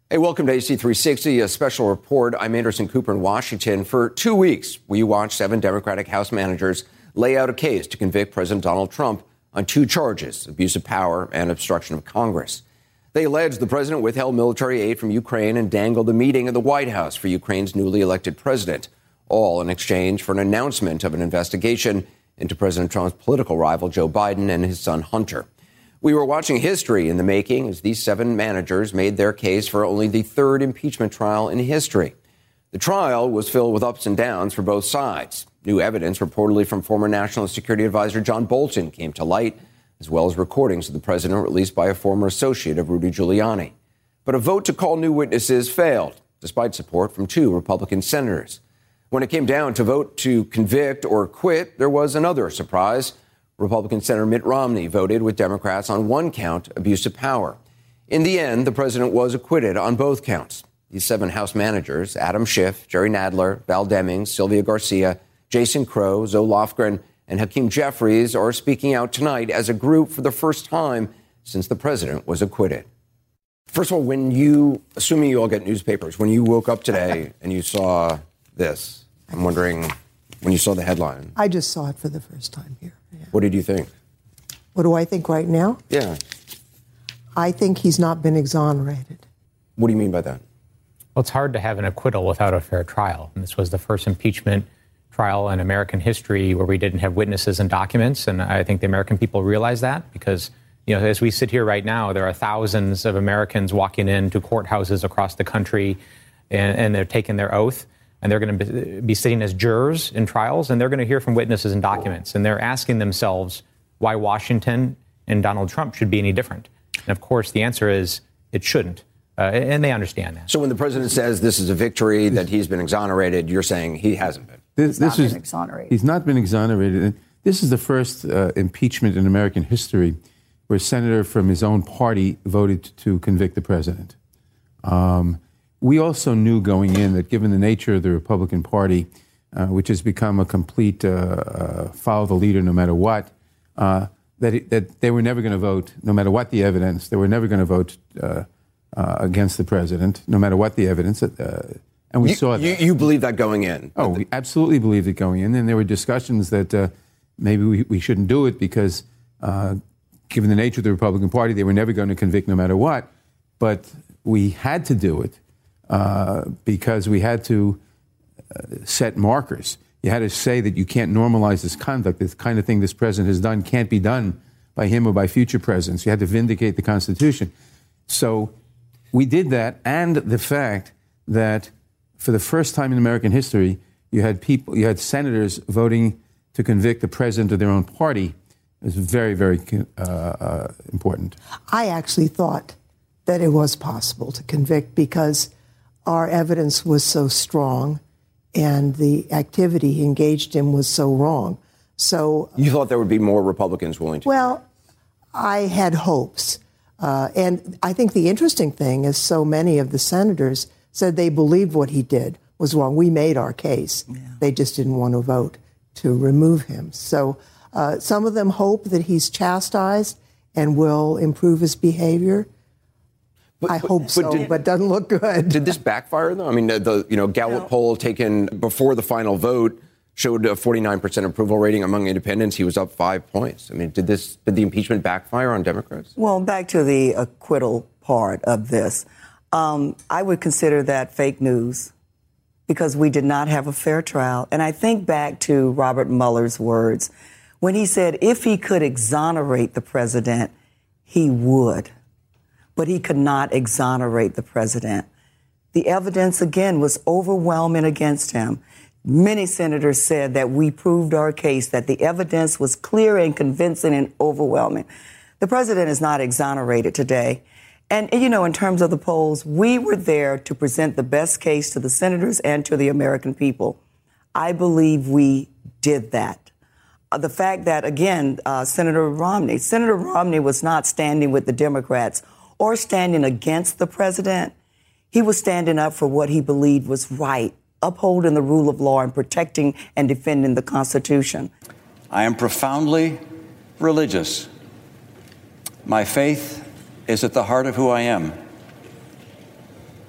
Hey, welcome to AC360, a special report. I'm Anderson Cooper in Washington. For 2 weeks, we watched 7 Democratic House managers lay out a case to convict President Donald Trump on 2 charges, abuse of power and obstruction of Congress. They alleged the president withheld military aid from Ukraine and dangled a meeting at the White House for Ukraine's newly elected president, all in exchange for an announcement of an investigation into President Trump's political rival, Joe Biden, and his son, Hunter. We were watching history in the making as these 7 managers made their case for only the 3rd impeachment trial in history. The trial was filled with ups and downs for both sides. New evidence reportedly from former National Security Advisor John Bolton came to light, as well as recordings of the president released by a former associate of Rudy Giuliani. But a vote to call new witnesses failed, despite support from 2 Republican senators. When it came down to vote to convict or acquit, there was another surprise. Republican Senator Mitt Romney voted with Democrats on 1 count, abuse of power. In the end, the president was acquitted on both counts. These 7 House managers, Adam Schiff, Jerry Nadler, Val Demings, Sylvia Garcia, Jason Crow, Zoe Lofgren, and Hakeem Jeffries, are speaking out tonight as a group for the first time since the president was acquitted. First of all, assuming you all get newspapers, when you woke up today and you saw this, I'm wondering, when you saw the headline. I just saw it for the first time here. Yeah. What did you think? What do I think right now? Yeah. I think he's not been exonerated. What do you mean by that? Well, it's hard to have an acquittal without a fair trial. And this was the first impeachment trial in American history where we didn't have witnesses and documents. And I think the American people realize that because, as we sit here right now, there are thousands of Americans walking into courthouses across the country and they're taking their oath. And they're going to be sitting as jurors in trials, and they're going to hear from witnesses and documents. And they're asking themselves why Washington and Donald Trump should be any different. And, of course, the answer is it shouldn't. And they understand that. So when the president says this is a victory, that he's been exonerated, you're saying he hasn't been. He's not been exonerated. He's not been exonerated. And this is the first impeachment in American history where a senator from his own party voted to convict the president. We also knew going in that given the nature of the Republican Party, which has become a complete follow the leader no matter what, that they were never going to vote, no matter what the evidence, they were never going to vote against the president, no matter what the evidence. And we saw that. You believe that going in? Oh, we absolutely believed it going in. And there were discussions that maybe we shouldn't do it because given the nature of the Republican Party, they were never going to convict no matter what. But we had to do it. Because we had to set markers. You had to say that you can't normalize this conduct. This kind of thing this president has done can't be done by him or by future presidents. You had to vindicate the Constitution. So we did that, and the fact that for the first time in American history, you had senators voting to convict the president of their own party is very, very important. I actually thought that it was possible to convict because our evidence was so strong and the activity he engaged in was so wrong. So you thought there would be more Republicans willing to? Well, I had hopes. And I think the interesting thing is so many of the senators said they believed what he did was wrong. We made our case. Yeah. They just didn't want to vote to remove him. So some of them hope that he's chastised and will improve his behavior. I hope so, but it doesn't look good. Did this backfire, though? I mean, the Gallup poll taken before the final vote showed a 49% approval rating among independents. He was up 5 points. I mean, did the impeachment backfire on Democrats? Well, back to the acquittal part of this, I would consider that fake news because we did not have a fair trial. And I think back to Robert Mueller's words when he said if he could exonerate the president, he would. But he could not exonerate the president. The evidence, again, was overwhelming against him. Many senators said that we proved our case, that the evidence was clear and convincing and overwhelming. The president is not exonerated today. And, in terms of the polls, we were there to present the best case to the senators and to the American people. I believe we did that. The fact that, again, Senator Romney was not standing with the Democrats or standing against the president. He was standing up for what he believed was right, upholding the rule of law and protecting and defending the Constitution. I am profoundly religious. My faith is at the heart of who I am.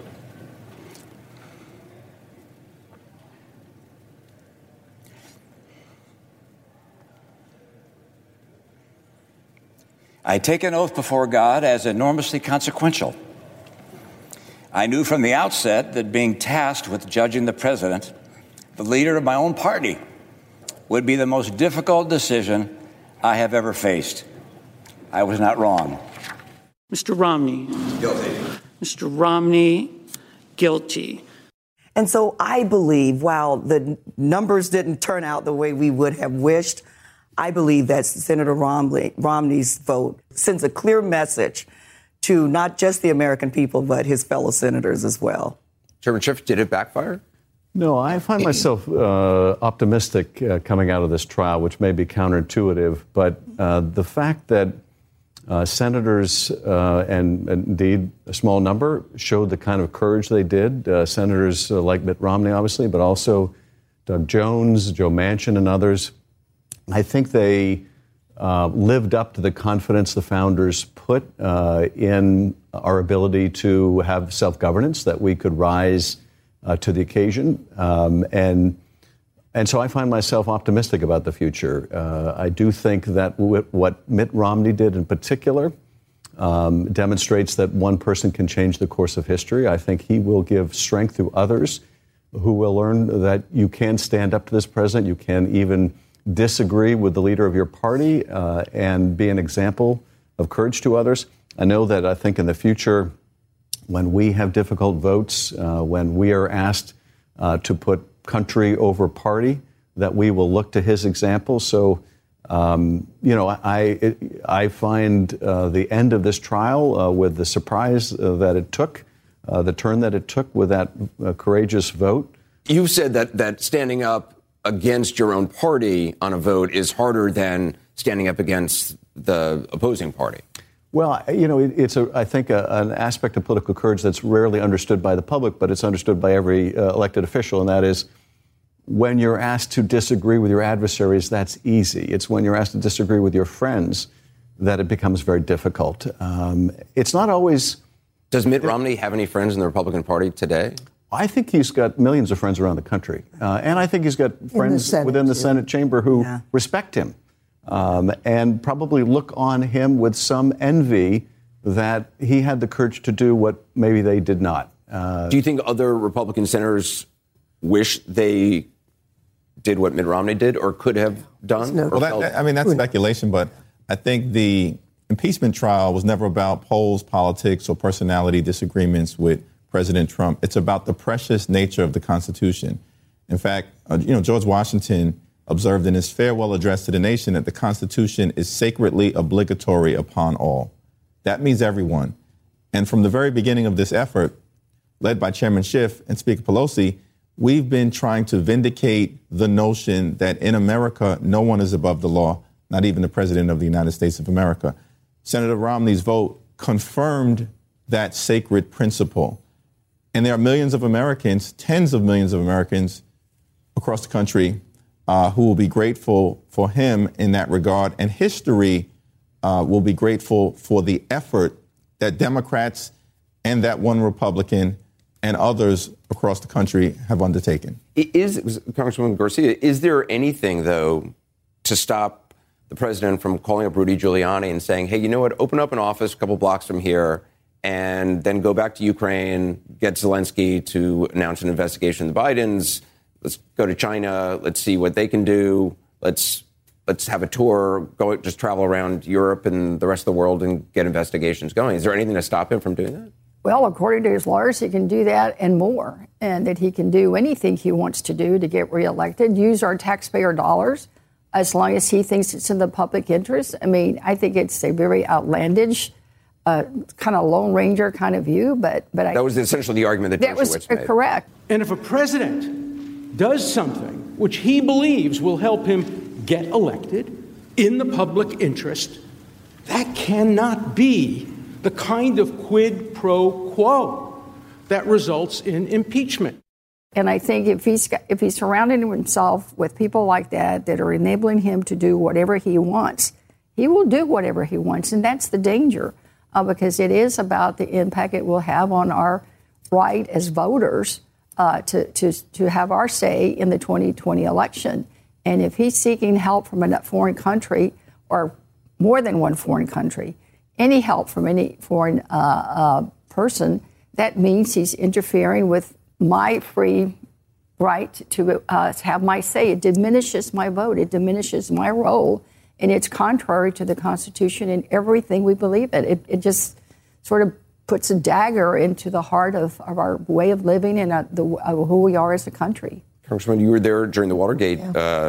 I take an oath before God as enormously consequential. I knew from the outset that being tasked with judging the president, the leader of my own party, would be the most difficult decision I have ever faced. I was not wrong. Mr. Romney. Guilty. Mr. Romney, guilty. And so I believe, while the numbers didn't turn out the way we would have wished, I believe that Senator Romney's vote sends a clear message to not just the American people, but his fellow senators as well. Chairman Schiff, did it backfire? No, I find myself optimistic coming out of this trial, which may be counterintuitive. But the fact that senators, and indeed a small number, showed the kind of courage they did, senators like Mitt Romney, obviously, but also Doug Jones, Joe Manchin, and others, I think they lived up to the confidence the founders put in our ability to have self-governance, that we could rise to the occasion. And so I find myself optimistic about the future. I do think that what Mitt Romney did in particular demonstrates that one person can change the course of history. I think he will give strength to others who will learn that you can stand up to this president. You can even disagree with the leader of your party and be an example of courage to others. I know that I think in the future, when we have difficult votes, when we are asked to put country over party, that we will look to his example. So, I find the end of this trial with the surprise that it took, the turn that it took with that courageous vote. You said that standing up against your own party on a vote is harder than standing up against the opposing party. Well, it's I think an aspect of political courage that's rarely understood by the public, but it's understood by every elected official, and that is when you're asked to disagree with your adversaries, that's easy. It's when you're asked to disagree with your friends that it becomes very difficult. It's not always... Does Mitt Romney have any friends in the Republican Party today? I think he's got millions of friends around the country. And I think he's got friends within the Senate chamber who respect him and probably look on him with some envy that he had the courage to do what maybe they did not. Do you think other Republican senators wish they did what Mitt Romney did or could have done? Well, that's speculation, but I think the impeachment trial was never about polls, politics, or personality disagreements with President Trump. It's about the precious nature of the Constitution. In fact, George Washington observed in his farewell address to the nation that the Constitution is sacredly obligatory upon all. That means everyone. And from the very beginning of this effort, led by Chairman Schiff and Speaker Pelosi, we've been trying to vindicate the notion that in America, no one is above the law, not even the President of the United States of America. Senator Romney's vote confirmed that sacred principle. And there are millions of Americans, tens of millions of Americans across the country who will be grateful for him in that regard. And history will be grateful for the effort that Democrats and that one Republican and others across the country have undertaken. Congresswoman Garcia, is there anything, though, to stop the president from calling up Rudy Giuliani and saying, hey, you know what, open up an office a couple blocks from here and then go back to Ukraine, get Zelensky to announce an investigation of the Bidens, let's go to China, let's see what they can do, let's have a tour, just travel around Europe and the rest of the world and get investigations going. Is there anything to stop him from doing that? Well, according to his lawyers, he can do that and more, and that he can do anything he wants to do to get reelected, use our taxpayer dollars as long as he thinks it's in the public interest. I mean, I think it's a very outlandish, kind of Lone Ranger kind of view, but that was essentially the argument that was correct. And if a president does something which he believes will help him get elected in the public interest, that cannot be the kind of quid pro quo that results in impeachment. And I think if he's surrounding himself with people like that are enabling him to do whatever he wants, he will do whatever he wants. And that's the danger, because it is about the impact it will have on our right as voters to have our say in the 2020 election. And if he's seeking help from a foreign country or more than one foreign country, any help from any foreign person, that means he's interfering with my free right to have my say. It diminishes my vote. It diminishes my role. And it's contrary to the Constitution and everything we believe in. It just sort of puts a dagger into the heart of our way of living and who we are as a country. Congressman, you were there during the Watergate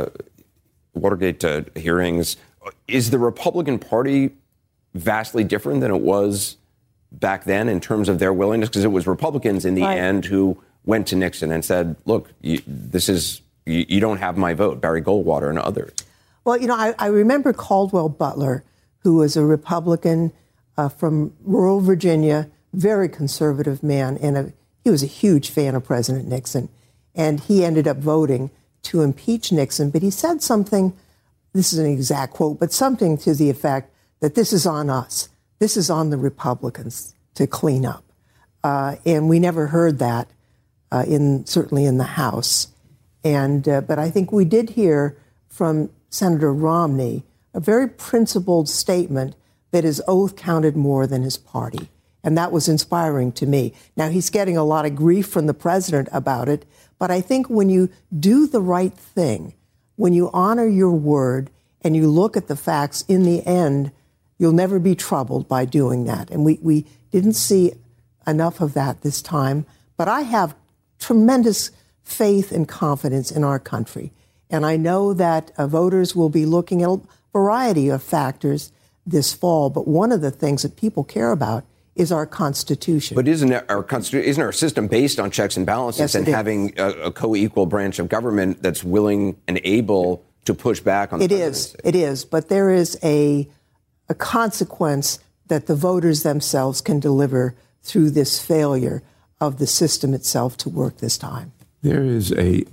hearings. Is the Republican Party vastly different than it was back then in terms of their willingness? Because it was Republicans in the end who went to Nixon and said, look, you don't have my vote, Barry Goldwater and others. Well, I remember Caldwell Butler, who was a Republican from rural Virginia, very conservative man, and he was a huge fan of President Nixon. And he ended up voting to impeach Nixon. But he said something, this is an exact quote, but something to the effect that this is on us. This is on the Republicans to clean up. And we never heard that, certainly in the House. But I think we did hear from Senator Romney a very principled statement that his oath counted more than his party. And that was inspiring to me. Now, he's getting a lot of grief from the president about it, but I think when you do the right thing, when you honor your word and you look at the facts, in the end, you'll never be troubled by doing that. And we didn't see enough of that this time. But I have tremendous faith and confidence in our country. And I know that voters will be looking at a variety of factors this fall. But one of the things that people care about is our Constitution. But isn't our system based on checks and balances, yes, and having a co-equal branch of government that's willing and able to push back on the presidency? It is. But there is a consequence that the voters themselves can deliver through this failure of the system itself to work this time. There is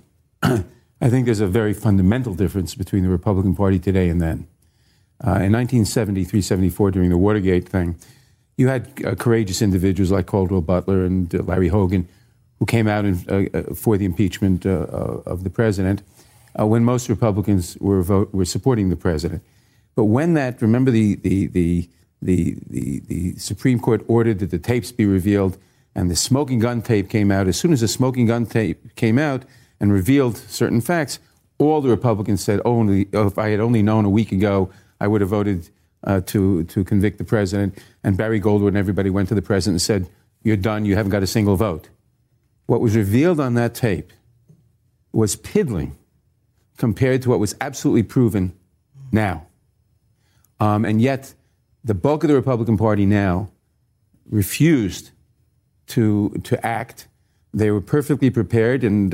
I think there's a very fundamental difference between the Republican Party today and then. In 1973, 74, during the Watergate thing, you had courageous individuals like Caldwell Butler and Larry Hogan who came out for the impeachment of the president when most Republicans were supporting the president. But when remember the Supreme Court ordered that the tapes be revealed, and the smoking gun tape came out. As soon as the smoking gun tape came out and revealed certain facts, all the Republicans said, if I had only known a week ago, I would have voted to convict the president. And Barry Goldwater and everybody went to the president and said, you're done, you haven't got a single vote. What was revealed on that tape was piddling compared to what was absolutely proven now. And yet, the bulk of the Republican Party now refused to act. They were perfectly prepared and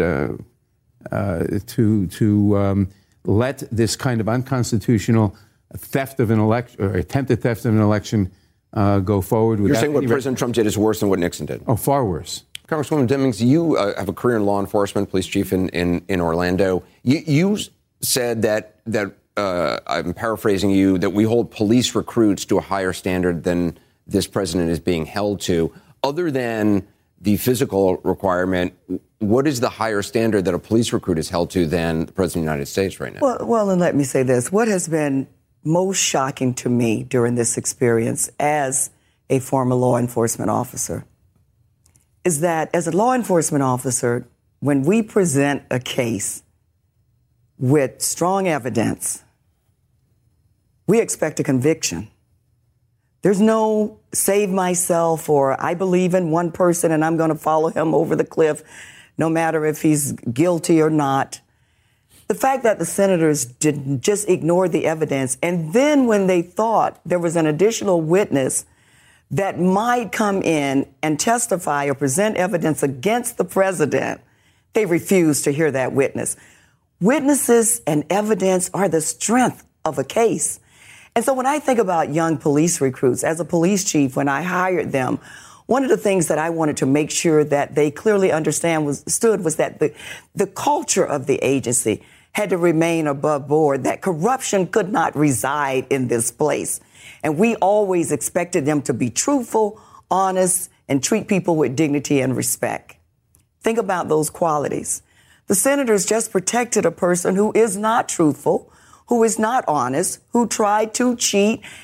to let this kind of unconstitutional theft of an election or attempted theft of an election go forward. You're saying what President Trump did is worse than what Nixon did? Oh, far worse. Congresswoman Demings, you have a career in law enforcement, police chief in Orlando. You said that I'm paraphrasing you, that we hold police recruits to a higher standard than this president is being held to. Other than the physical requirement, what is the higher standard that a police recruit is held to than the president of the United States right now? Well, and let me say this. What has been most shocking to me during this experience as a former law enforcement officer is that as a law enforcement officer, when we present a case with strong evidence, we expect a conviction. There's no save myself or I believe in one person and I'm going to follow him over the cliff, no matter if he's guilty or not. The fact that the senators didn't just ignore the evidence, and then when they thought there was an additional witness that might come in and testify or present evidence against the president, they refused to hear that witness. Witnesses and evidence are the strength of a case. And so when I think about young police recruits, as a police chief, when I hired them, one of the things that I wanted to make sure that they clearly understood was that the culture of the agency had to remain above board, that corruption could not reside in this place. And we always expected them to be truthful, honest, and treat people with dignity and respect. Think about those qualities. The senators just protected a person who is not truthful, who is not honest, who tried to cheat.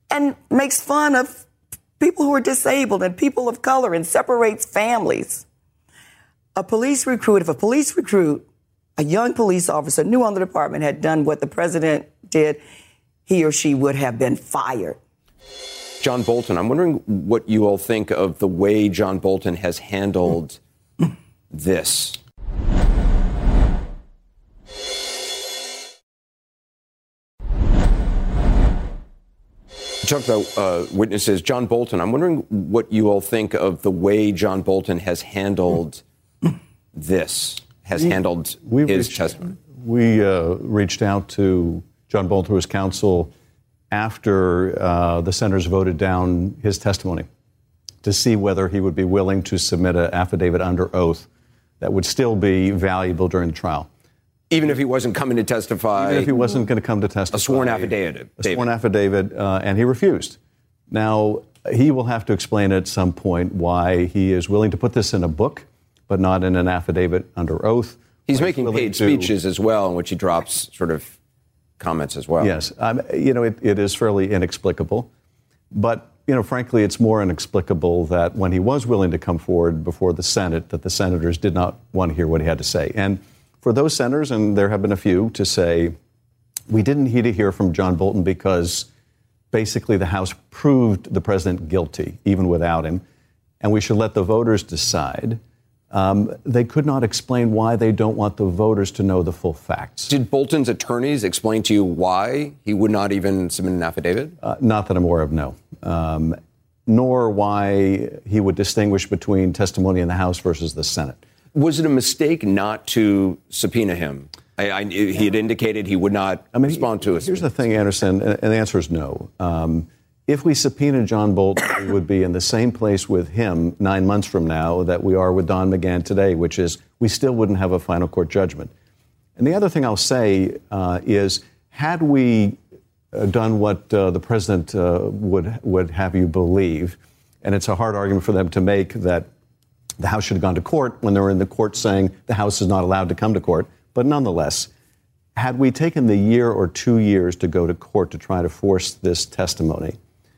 and makes fun of people who are disabled and people of color and separates families. If a police recruit, a young police officer new on the department, had done what the president did, he or she would have been fired. John Bolton, I'm wondering what you all think of the way John Bolton has handled this. Talk about witnesses. John Bolton, I'm wondering what you all think of the way John Bolton has handled this, his testimony. We reached out to John Bolton, his counsel, after the senators voted down his testimony to see whether he would be willing to submit an affidavit under oath that would still be valuable during the trial. Even if he wasn't coming to testify? Even if he wasn't going to come to testify. A sworn affidavit. A sworn affidavit, and he refused. Now, he will have to explain at some point why he is willing to put this in a book, but not in an affidavit under oath. He's making paid speeches as well, in which he drops sort of comments as well. Yes. It is fairly inexplicable. But, frankly, it's more inexplicable that when he was willing to come forward before the Senate, that the senators did not want to hear what he had to say. And for those senators, and there have been a few, to say, we didn't need to hear from John Bolton because basically the House proved the president guilty, even without him, and we should let the voters decide. They could not explain why they don't want the voters to know the full facts. Did Bolton's attorneys explain to you why he would not even submit an affidavit? Not that I'm aware of, no. Nor why he would distinguish between testimony in the House versus the Senate. Was it a mistake not to subpoena him? He had indicated he would not respond to us. Here's the thing, Anderson, and the answer is no. If we subpoenaed John Bolton, we would be in the same place with him 9 months from now that we are with Don McGahn today, which is we still wouldn't have a final court judgment. And the other thing I'll say is, had we done what the president would have you believe, and it's a hard argument for them to make that the House should have gone to court when they were in the court saying the House is not allowed to come to court. But nonetheless, had we taken the year or 2 years to go to court to try to force this testimony,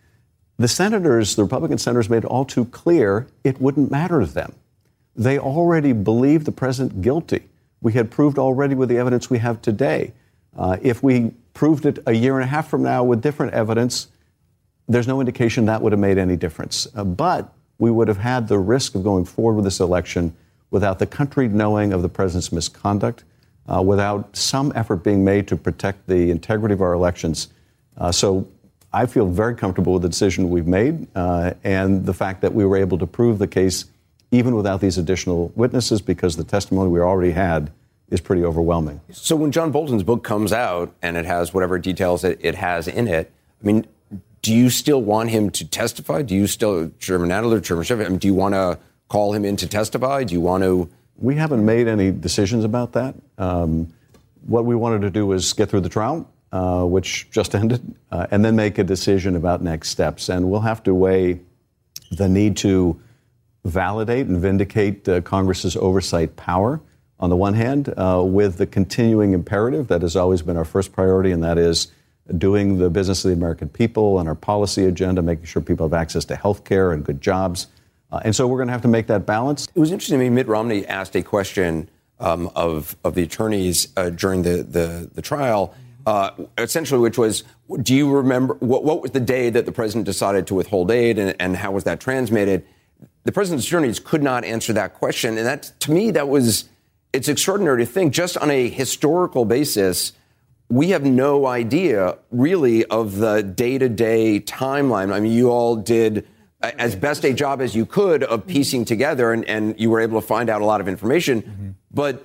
the Republican senators made it all too clear it wouldn't matter to them. They already believed the president guilty. We had proved already with the evidence we have today. If we proved it a year and a half from now with different evidence, there's no indication that would have made any difference. But we would have had the risk of going forward with this election without the country knowing of the president's misconduct, without some effort being made to protect the integrity of our elections. So I feel very comfortable with the decision we've made and the fact that we were able to prove the case even without these additional witnesses, because the testimony we already had is pretty overwhelming. So when John Bolton's book comes out and it has whatever details it has in it, do you still want him to testify? Do you still, Chairman Adler, Chairman Schiff, do you want to call him in to testify? Do you want to? We haven't made any decisions about that. What we wanted to do was get through the trial, which just ended, and then make a decision about next steps. And we'll have to weigh the need to validate and vindicate Congress's oversight power on the one hand, with the continuing imperative that has always been our first priority, and that is doing the business of the American people and our policy agenda, making sure people have access to health care and good jobs. And so we're going to have to make that balance. It was interesting to me, Mitt Romney asked a question of the attorneys during the trial, essentially, which was, do you remember, what was the day that the president decided to withhold aid, and how was that transmitted? The president's attorneys could not answer that question. And that, to me, it's extraordinary to think, just on a historical basis, we have no idea, really, of the day-to-day timeline. You all did as best a job as you could of piecing together, and you were able to find out a lot of information. Mm-hmm. But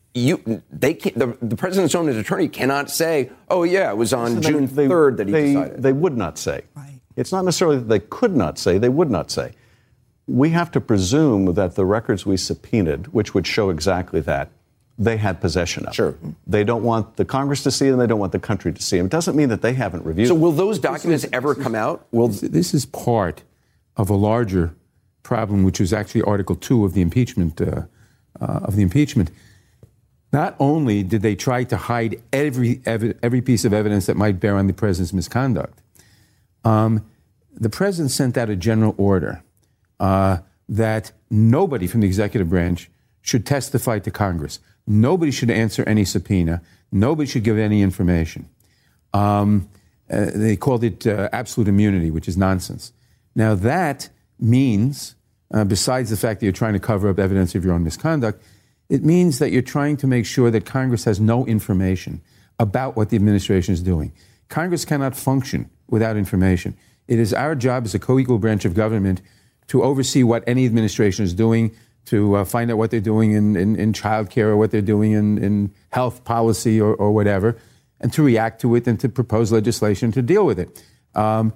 the president's own attorney cannot say, oh, yeah, it was on June 3rd that he decided. They would not say. Right. It's not necessarily that they could not say, they would not say. We have to presume that the records we subpoenaed, which would show exactly that, they had possession of. Sure. They don't want the Congress to see them. They don't want the country to see them. It doesn't mean that they haven't reviewed. So will those documents ever come out? This is part of a larger problem, which was actually Article 2 of the impeachment. Not only did they try to hide every piece of evidence that might bear on the president's misconduct, The president sent out a general order that nobody from the executive branch should testify to Congress. Nobody should answer any subpoena. Nobody should give any information. They called it absolute immunity, which is nonsense. Now that means, besides the fact that you're trying to cover up evidence of your own misconduct, it means that you're trying to make sure that Congress has no information about what the administration is doing. Congress cannot function without information. It is our job as a co-equal branch of government to oversee what any administration is doing, to find out what they're doing in child care or what they're doing in health policy or whatever, and to react to it and to propose legislation to deal with it. A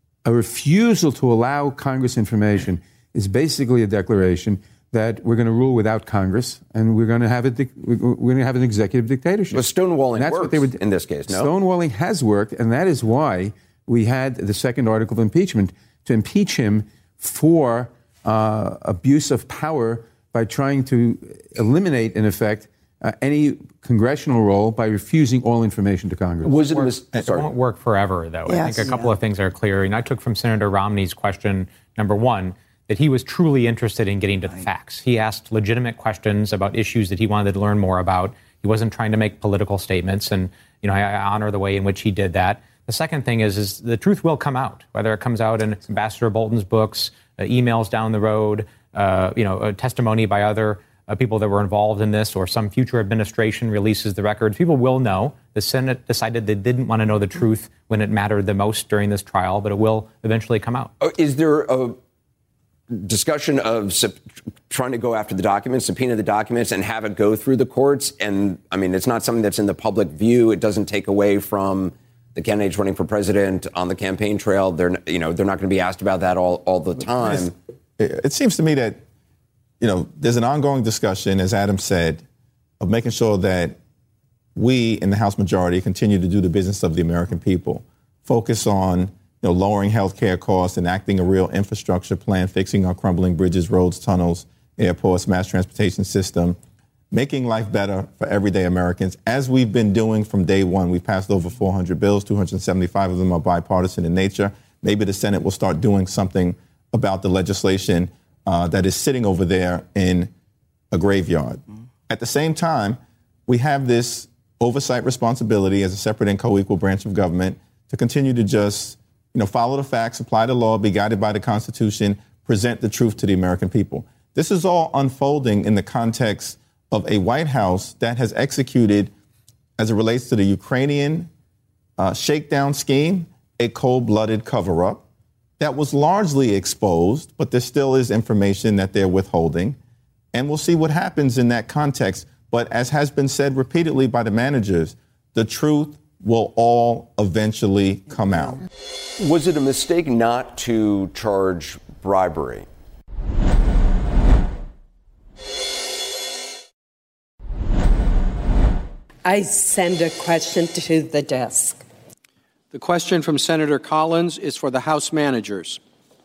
refusal to allow Congress information is basically a declaration that we're going to rule without Congress, and we're going to have an executive dictatorship. But stonewalling works in this case, no? Stonewalling has worked, and that is why we had the second article of impeachment, to impeach him for abuse of power by trying to eliminate, in effect, any congressional role by refusing all information to Congress. It won't work forever, though. Yes. I think a couple of things are clear. And I took from Senator Romney's question, number one, that he was truly interested in getting to the facts. He asked legitimate questions about issues that he wanted to learn more about. He wasn't trying to make political statements, and I honor the way in which he did that. The second thing is the truth will come out, whether it comes out in Ambassador Bolton's books, emails down the road, a testimony by other people that were involved in this, or some future administration releases the records. People will know. The Senate decided they didn't want to know the truth when it mattered the most during this trial, but it will eventually come out. Is there a discussion of trying to go after the documents, subpoena the documents, and have it go through the courts? And I mean, it's not something that's in the public view. It doesn't take away from the candidates running for president on the campaign trail. They're not going to be asked about that all the time. It seems to me that, there's an ongoing discussion, as Adam said, of making sure that we in the House majority continue to do the business of the American people, focus on lowering health care costs, enacting a real infrastructure plan, fixing our crumbling bridges, roads, tunnels, airports, mass transportation system, making life better for everyday Americans, as we've been doing from day one. We've passed over 400 bills, 275 of them are bipartisan in nature. Maybe the Senate will start doing something about the legislation that is sitting over there in a graveyard. At the same time, we have this oversight responsibility as a separate and co-equal branch of government to continue to just follow the facts, apply the law, be guided by the Constitution, present the truth to the American people. This is all unfolding in the context of a White House that has executed, as it relates to the Ukrainian shakedown scheme, a cold-blooded cover-up that was largely exposed, but there still is information that they're withholding. And we'll see what happens in that context. But as has been said repeatedly by the managers, the truth will all eventually come out. Was it a mistake not to charge bribery? I send a question to the desk. The question from Senator Collins is for the House managers.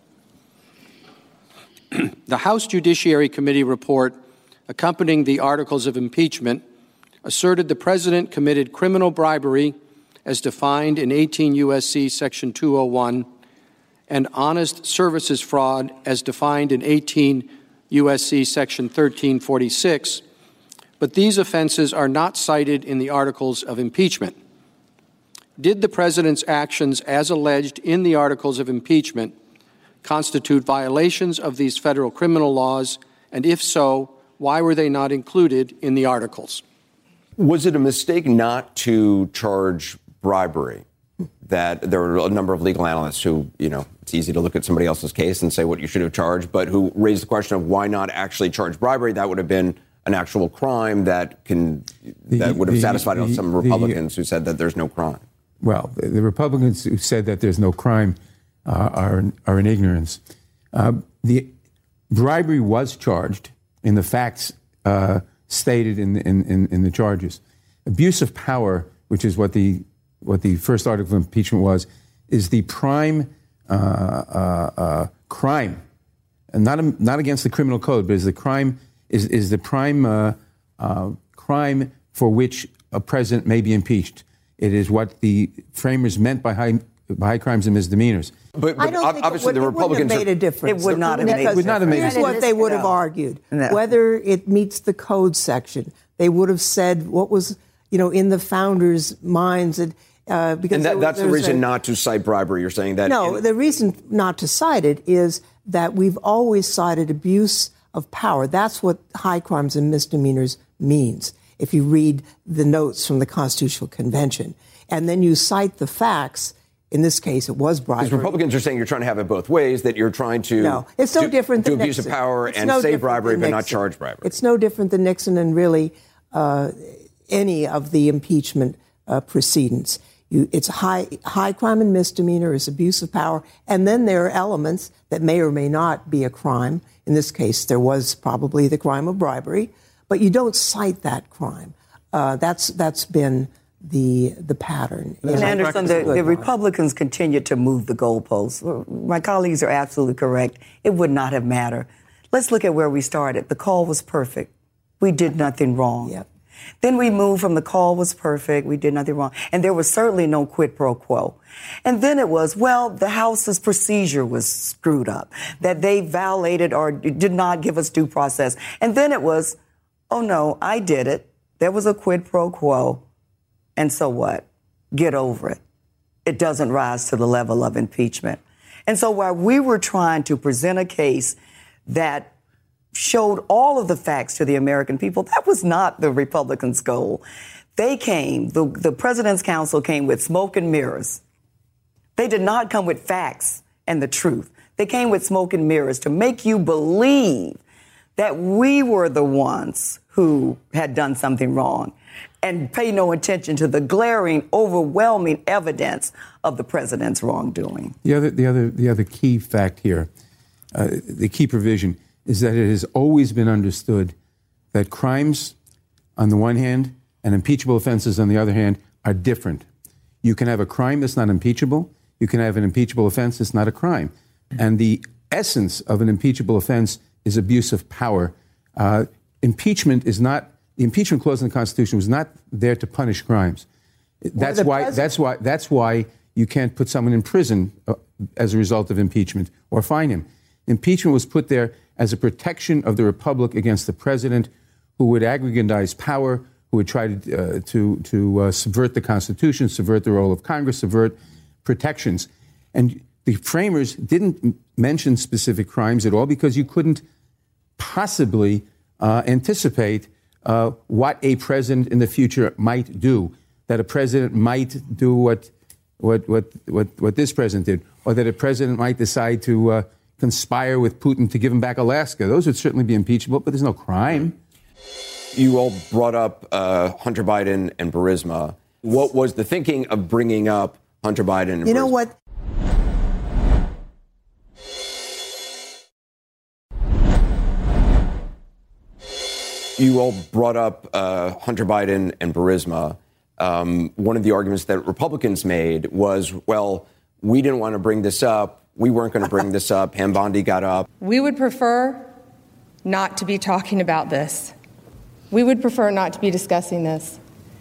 The House Judiciary Committee report accompanying the articles of impeachment asserted the president committed criminal bribery as defined in 18 U.S.C. Section 201 and honest services fraud as defined in 18 U.S.C. Section 1346, but these offenses are not cited in the articles of impeachment. Did the president's actions as alleged in the articles of impeachment constitute violations of these federal criminal laws? And if so, why were they not included in the articles? Was it a mistake not to charge bribery? That there were a number of legal analysts who, it's easy to look at somebody else's case and say what you should have charged, but who raised the question of why not actually charge bribery? That would have been an actual crime that would have satisfied some Republicans who said that there's no crime. Well, the Republicans who said that there's no crime are in ignorance. The bribery was charged in the facts stated in the charges. Abuse of power, which is what the first article of impeachment was, is the prime crime, and not against the criminal code, but is the crime is the prime crime for which a president may be impeached. It is what the framers meant by high high crimes and misdemeanors. But I don't think obviously the Republicans have made a difference. It would not have made a difference. It would not have made a Here's difference. what they would have argued. Whether it meets the code section. They would have said what was, in the founders' minds. Because that's the reason not to cite bribery. You're saying that? No, the reason not to cite it is that we've always cited abuse of power. That's what high crimes and misdemeanors means. If you read the notes from the Constitutional Convention, and then you cite the facts, in this case, it was bribery. Because Republicans are saying you're trying to have it both ways, that you're trying to no, it's no different than abuse of power and say bribery but not charge bribery. It's no different than Nixon and really any of the impeachment proceedings. It's high crime and misdemeanor, is abuse of power, and then there are elements that may or may not be a crime. In this case, there was probably the crime of bribery, but you don't cite that crime. That's been the pattern. And Anderson, the Republicans continue to move the goalposts. My colleagues are absolutely correct. It would not have mattered. Let's look at where we started. The call was perfect. We did nothing wrong. Yep. Then we moved from the call was perfect, we did nothing wrong, and there was certainly no quid pro quo. And then it was, the House's procedure was screwed up, that they violated or did not give us due process. And then it was, oh no, I did it. There was a quid pro quo. And so what? Get over it. It doesn't rise to the level of impeachment. And so while we were trying to present a case that showed all of the facts to the American people, that was not the Republicans' goal. They came, the President's Council came with smoke and mirrors. They did not come with facts and the truth. They came with smoke and mirrors to make you believe that we were the ones who had done something wrong and pay no attention to the glaring, overwhelming evidence of the president's wrongdoing. The other key fact here, the key provision, is that it has always been understood that crimes on the one hand and impeachable offenses on the other hand are different. You can have a crime that's not impeachable. You can have an impeachable offense that's not a crime. And the essence of an impeachable offense is abuse of power. Impeachment is not, the impeachment clause in the Constitution was not there to punish crimes. That's why you can't put someone in prison as a result of impeachment or fine him. Impeachment was put there as a protection of the republic against the president who would aggrandize power, who would try to subvert the Constitution, subvert the role of Congress, subvert protections. And the framers didn't mention specific crimes at all because you couldn't possibly anticipate what a president in the future might do, that a president might do what this president did, or that a president might decide to conspire with Putin to give him back Alaska. Those would certainly be impeachable, but there's no crime. You all brought up Hunter Biden and Burisma. What was the thinking of bringing up Hunter Biden and Burisma? You know what? You all brought up Hunter Biden and Burisma. One of the arguments that Republicans made was, well, we didn't want to bring this up. We weren't going to bring this up. Pam Bondi got up. We would prefer not to be talking about this. We would prefer not to be discussing this.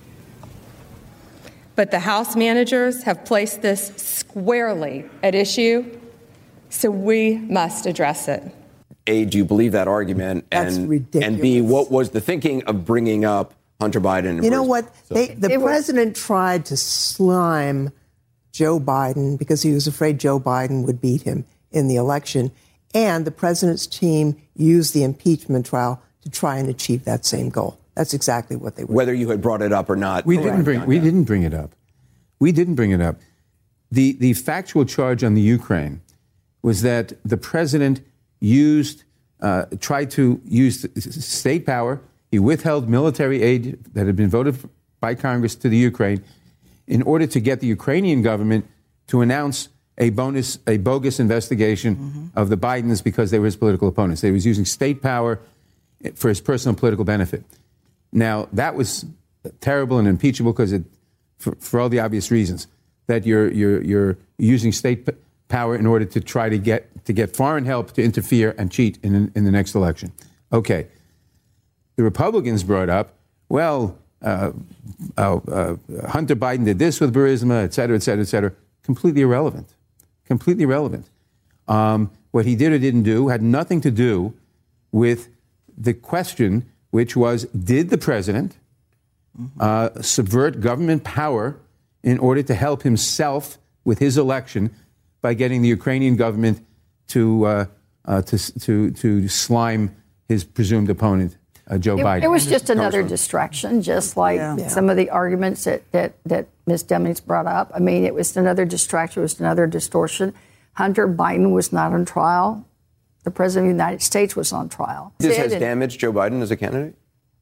But the House managers have placed this squarely at issue, so we must address it. A, do you believe that argument? That's ridiculous. And B, what was the thinking of bringing up Hunter Biden and Burisma? You know what? The president tried to slime Joe Biden because he was afraid Joe Biden would beat him in the election. And the president's team used the impeachment trial to try and achieve that same goal. That's exactly what they were. Whether you had brought it up or not. We didn't bring it up. We didn't bring it up. The factual charge on the Ukraine was that the president tried to use state power. He withheld military aid that had been voted by Congress to the Ukraine in order to get the Ukrainian government to announce a bogus investigation of the Bidens because they were his political opponents. They was using state power for his personal political benefit. Now, that was terrible and impeachable because for all the obvious reasons, that you're using state power in order to try to get foreign help to interfere and cheat in the next election. Okay. The Republicans brought up, well, Hunter Biden did this with Burisma, et cetera, et cetera, et cetera. completely irrelevant. Completely irrelevant. What he did or didn't do had nothing to do with the question, which was, did the president subvert government power in order to help himself with his election by getting the Ukrainian government to slime his presumed opponent, Joe Biden? It was just another distraction, just like some of the arguments that Ms. Demings brought up. I mean, it was another distraction. It was another distortion. Hunter Biden was not on trial. The President of the United States was on trial. This has damaged Joe Biden as a candidate?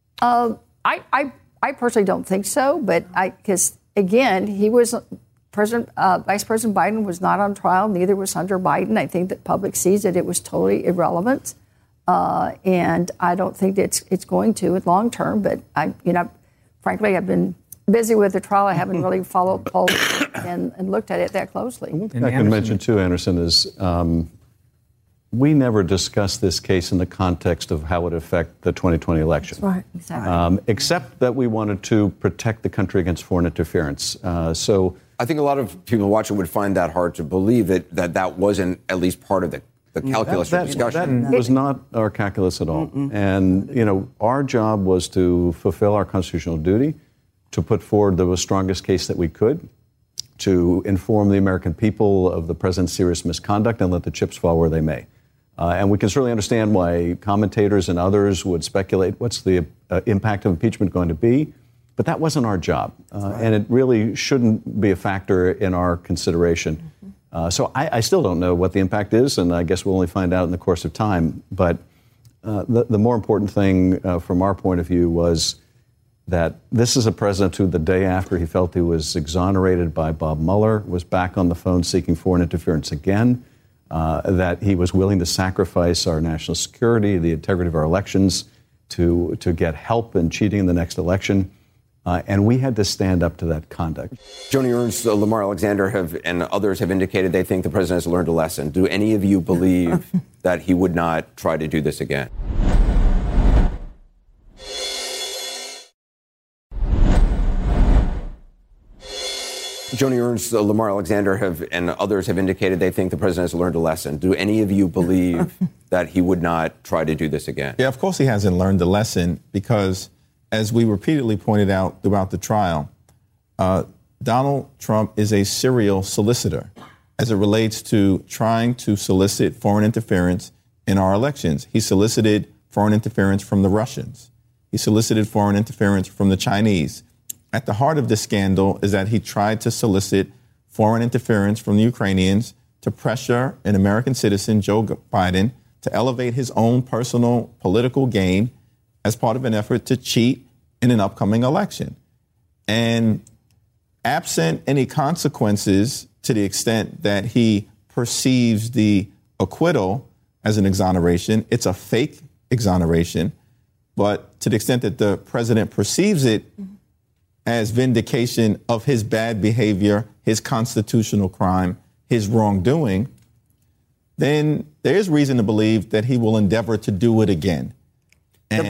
I personally don't think so, but because again, Vice President Biden was not on trial. Neither was Hunter Biden. I think that public sees that it was totally irrelevant, and I don't think it's going to in long term. But frankly, I've been busy with the trial. I haven't really followed polls and looked at it that closely. I can mention too, Anderson, is we never discussed this case in the context of how it would affect the 2020 election. That's right, exactly. Except that we wanted to protect the country against foreign interference. So I think a lot of people watching would find that hard to believe that wasn't at least part of the calculus or discussion. That was not our calculus at all. Mm-mm. And, our job was to fulfill our constitutional duty, to put forward the strongest case that we could, to inform the American people of the president's serious misconduct and let the chips fall where they may. And we can certainly understand why commentators and others would speculate what's the impact of impeachment going to be, but that wasn't our job. And it really shouldn't be a factor in our consideration. So I still don't know what the impact is, and I guess we'll only find out in the course of time. But the more important thing from our point of view was that this is a president who, the day after he felt he was exonerated by Bob Mueller, was back on the phone seeking foreign interference again, that he was willing to sacrifice our national security, the integrity of our elections, to get help in cheating in the next election. And we had to stand up to that conduct. Joni Ernst, Lamar Alexander and others have indicated they think the president has learned a lesson. Do any of you believe that he would not try to do this again? Joni Ernst, Lamar Alexander and others have indicated they think the president has learned a lesson. Do any of you believe that he would not try to do this again? Yeah, of course he hasn't learned the lesson because, as we repeatedly pointed out throughout the trial, Donald Trump is a serial solicitor as it relates to trying to solicit foreign interference in our elections. He solicited foreign interference from the Russians. He solicited foreign interference from the Chinese. At the heart of this scandal is that he tried to solicit foreign interference from the Ukrainians to pressure an American citizen, Joe Biden, to elevate his own personal political gain as part of an effort to cheat in an upcoming election. And absent any consequences, to the extent that he perceives the acquittal as an exoneration, it's a fake exoneration. But to the extent that the president perceives it as vindication of his bad behavior, his constitutional crime, his wrongdoing, then there's reason to believe that he will endeavor to do it again. And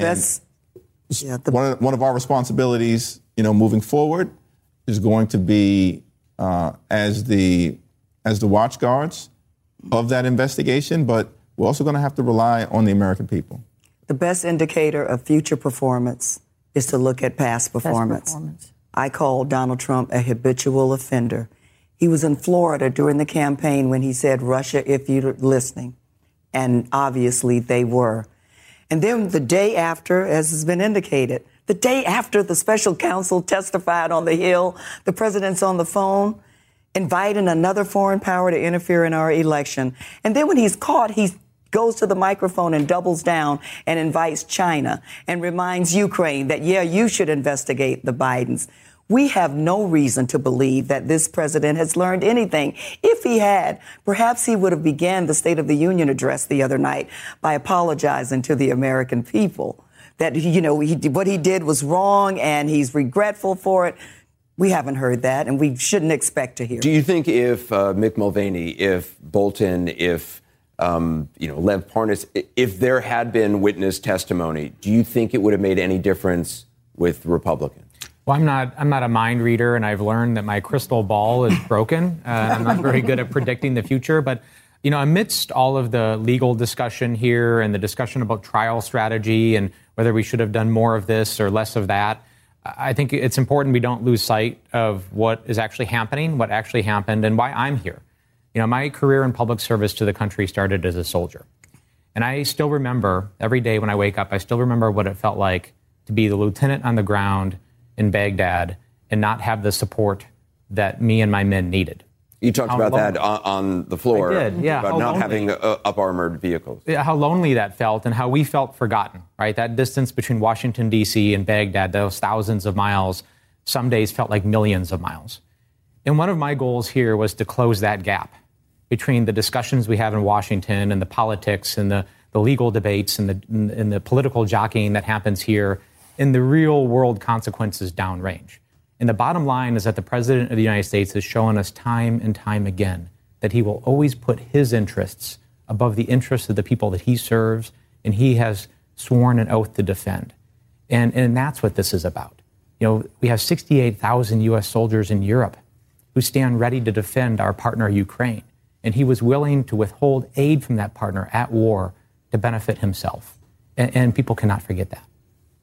one of our responsibilities, moving forward, is going to be as the watchguards of that investigation, but we're also going to have to rely on the American people. The best indicator of future performance is to look at past performance. I call Donald Trump a habitual offender. He was in Florida during the campaign when he said, "Russia, if you're listening." And obviously they were. And then the day after, as has been indicated, the day after the special counsel testified on the Hill, the president's on the phone inviting another foreign power to interfere in our election. And then when he's caught, he goes to the microphone and doubles down and invites China and reminds Ukraine that, you should investigate the Bidens. We have no reason to believe that this president has learned anything. If he had, perhaps he would have began the State of the Union address the other night by apologizing to the American people that, what he did was wrong and he's regretful for it. We haven't heard that, and we shouldn't expect to hear. Do you think if Mick Mulvaney, if Bolton, if Lev Parnas, if there had been witness testimony, do you think it would have made any difference with Republicans? Well, I'm not a mind reader, and I've learned that my crystal ball is broken. I'm not very good at predicting the future. But, amidst all of the legal discussion here and the discussion about trial strategy and whether we should have done more of this or less of that, I think it's important we don't lose sight of what is actually happening, what actually happened, and why I'm here. My career in public service to the country started as a soldier. And I still remember, every day when I wake up, I still remember what it felt like to be the lieutenant on the ground in Baghdad and not have the support that me and my men needed. You talked about that on the floor. I did, yeah. About not having up-armored vehicles. Yeah, how lonely that felt and how we felt forgotten, right? That distance between Washington, D.C. and Baghdad, those thousands of miles, some days felt like millions of miles. And one of my goals here was to close that gap between the discussions we have in Washington and the politics and the legal debates and the political jockeying that happens here and the real world consequences downrange. And the bottom line is that the President of the United States has shown us time and time again that he will always put his interests above the interests of the people that he serves and he has sworn an oath to defend. And that's what this is about. We have 68,000 U.S. soldiers in Europe who stand ready to defend our partner Ukraine. And he was willing to withhold aid from that partner at war to benefit himself. And people cannot forget that.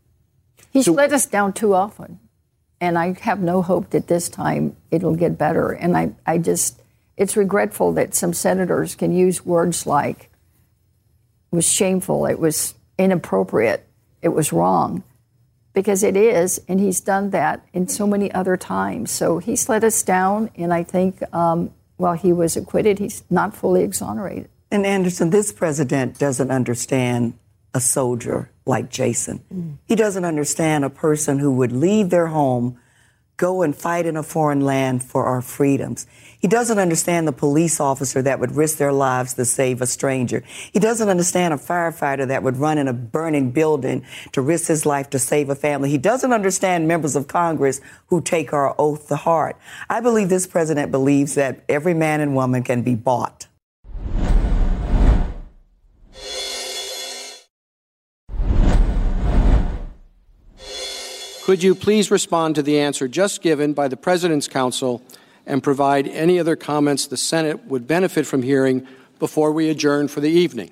He's let us down too often. And I have no hope that this time it'll get better. And it's regretful that some senators can use words like it was shameful, it was inappropriate, it was wrong. Because it is, and he's done that in so many other times. So he's let us down, and I think while he was acquitted, he's not fully exonerated. And Anderson, this president doesn't understand a soldier like Jason. He doesn't understand a person who would leave their home, go and fight in a foreign land for our freedoms. He doesn't understand the police officer that would risk their lives to save a stranger. He doesn't understand a firefighter that would run in a burning building to risk his life to save a family. He doesn't understand members of Congress who take our oath to heart. I believe this president believes that every man and woman can be bought. Could you please respond to the answer just given by the President's counsel and provide any other comments the Senate would benefit from hearing before we adjourn for the evening?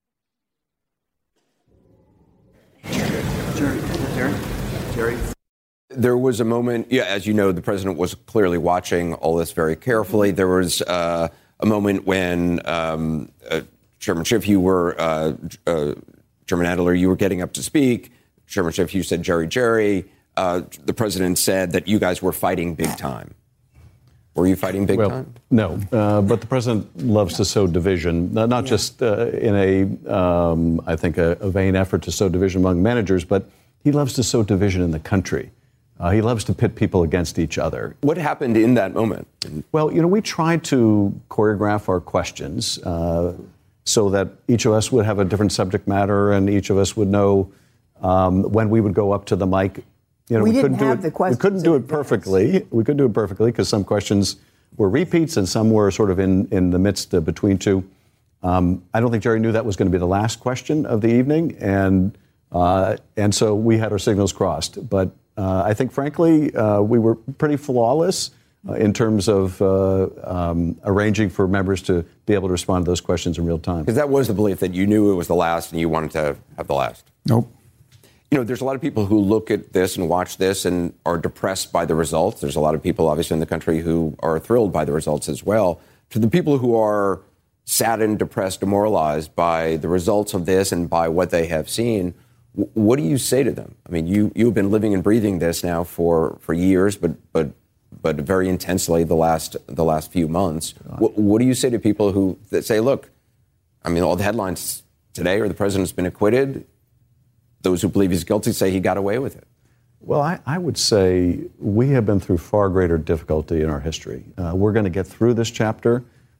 Jerry. There was a moment, as you know, the president was clearly watching all this very carefully. There was a moment when Chairman Schiff, you were, Chairman Adler, you were getting up to speak. Chairman Schiff, you said Jerry. The president said that you guys were fighting big time. Were you fighting big time? No, but the president loves to sow division, not just in I think, a vain effort to sow division among managers, but he loves to sow division in the country. He loves to pit people against each other. What happened in that moment? Well, we tried to choreograph our questions so that each of us would have a different subject matter and each of us would know when we would go up to the mic. We didn't have the questions. We couldn't do it perfectly. We couldn't do it perfectly because some questions were repeats and some were sort of in the midst between two. I don't think Jerry knew that was going to be the last question of the evening, and so we had our signals crossed. But I think, frankly, we were pretty flawless in terms of arranging for members to be able to respond to those questions in real time. Because that was the belief that you knew it was the last and you wanted to have the last. Nope. There's a lot of people who look at this and watch this and are depressed by the results. There's a lot of people, obviously, in the country who are thrilled by the results as well. To the people who are saddened, depressed, demoralized by the results of this and by what they have seen, what do you say to them? I mean, you've been living and breathing this now for years, but very intensely the last few months. What do you say to people that say, look, I mean, all the headlines today are the president's been acquitted. Those who believe he's guilty say he got away with it. Well, I would say we have been through far greater difficulty in our history. We're going to get through this chapter.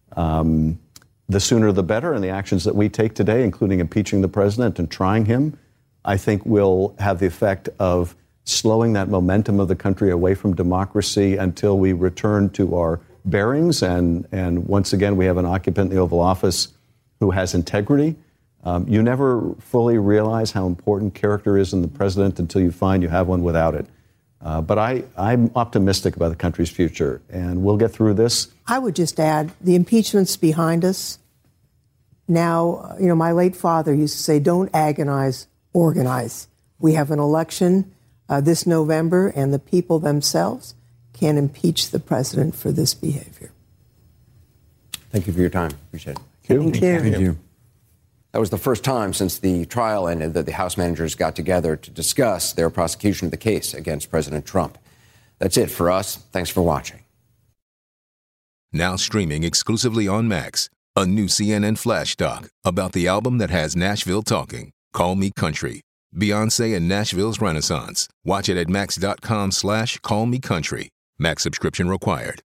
The sooner the better, and the actions that we take today, including impeaching the president and trying him, I think will have the effect of slowing that momentum of the country away from democracy until we return to our bearings. And once again, we have an occupant in the Oval Office who has integrity. You never fully realize how important character is in the president until you find you have one without it. But I'm optimistic about the country's future, and we'll get through this. I would just add, the impeachment's behind us. Now, my late father used to say, don't agonize, organize. We have an election this November, and the people themselves can impeach the president for this behavior. Thank you for your time. Appreciate it. Thank you. Thank you. That was the first time since the trial ended that the House managers got together to discuss their prosecution of the case against President Trump. That's it for us. Thanks for watching. Now streaming exclusively on Max, a new CNN flash doc about the album that has Nashville talking, Call Me Country. Beyonce and Nashville's Renaissance. Watch it at max.com/callmecountry. Max subscription required.